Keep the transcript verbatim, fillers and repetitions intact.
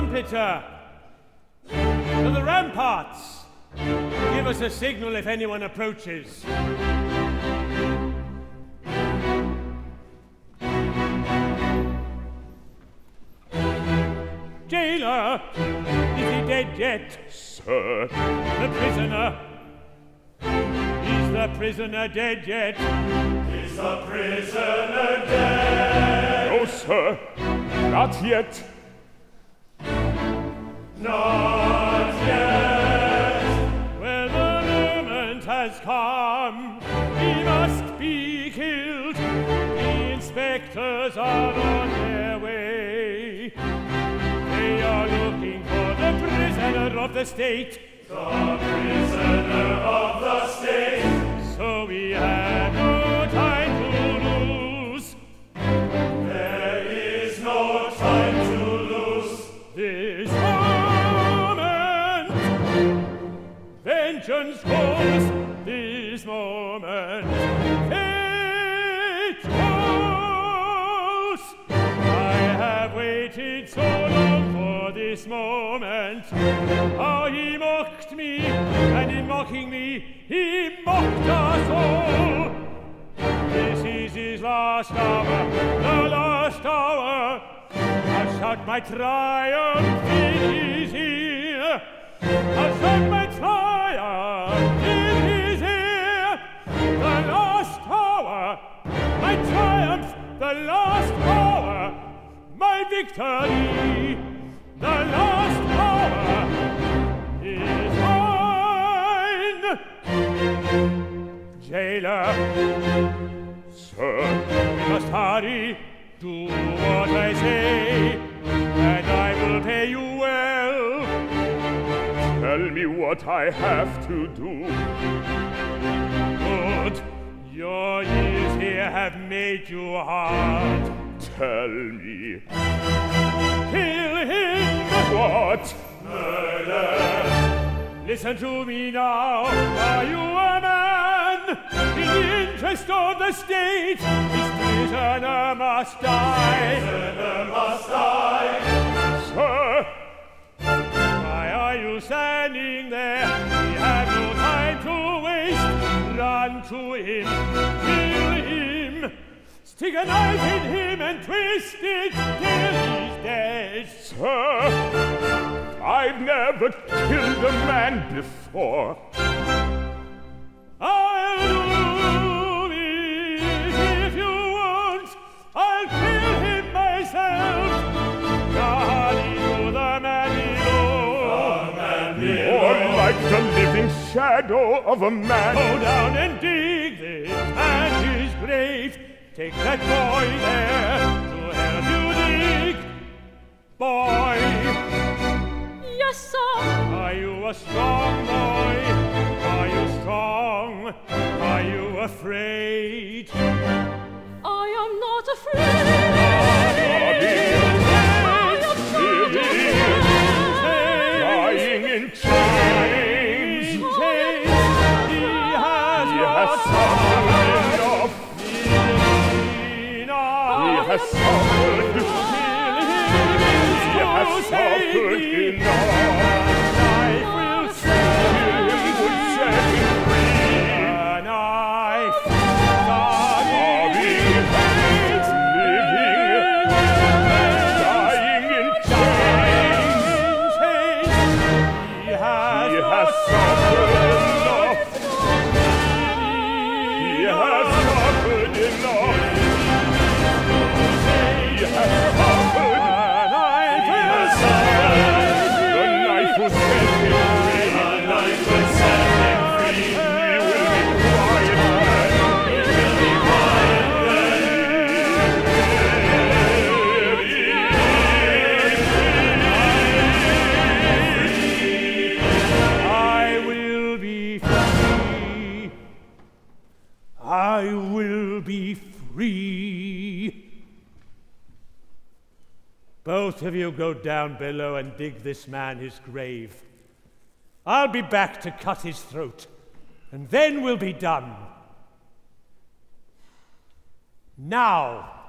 trumpeter! To the ramparts! Give us a signal if anyone approaches. Jailer! Is he dead yet? Sir. The prisoner! Is the prisoner dead yet? Is the prisoner dead? No, sir. Not yet. Not yet. Well, the moment has come. He must be killed. The inspectors are on their way. They are looking for the prisoner of the state. The prisoner of the state. So we have no time to lose. There is no time to lose. This moment, vengeance calls. This moment, fate calls. I have waited so long for this moment. How he mocked me, and in mocking me, he mocked us all. This is his last hour, the last hour. I'll shout my triumph in his ear. I'll shout my triumph in his ear. The last hour, my triumph, the last hour, my victory. The last hour is mine. Jailer, Sir. we must hurry. Do what I say, and I will pay you well. Tell me what I have to do. Good. Your years here have made you hard. Tell me. Kill him! What? Murder. Listen to me now. Are you a man? In the interest of the state, this prisoner must die. Prisoner must die. Sir. Why are you standing there? We have no time to waste. Run to him. Kill him. Stick a knife in him and twist it till he's dead. Sir. I've never killed a man before. I'll do it if you won't. I'll kill him myself. Daddy to the man below. The man below. More like the living shadow of a man. Go down and dig this and his grave. Take that boy there to help you dig. Boy, Yes, sir. are you a strong boy? Are you strong? Are you afraid? I am not afraid. I am not afraid. Lying in chains. He has He has suffered enough. He has suffered. He has suffered enough. Knife will set Him would set him free. a knife. Sorry, hates living, dying in chains. He has, He has suffered enough. He has suffered enough. He has suffered. The knife will set him free. The knife will set him free. He will be quiet man. He will be quiet I will be free. I will be free. Both of you go down below and dig this man his grave. I'll be back to cut his throat, and then we'll be done. Now!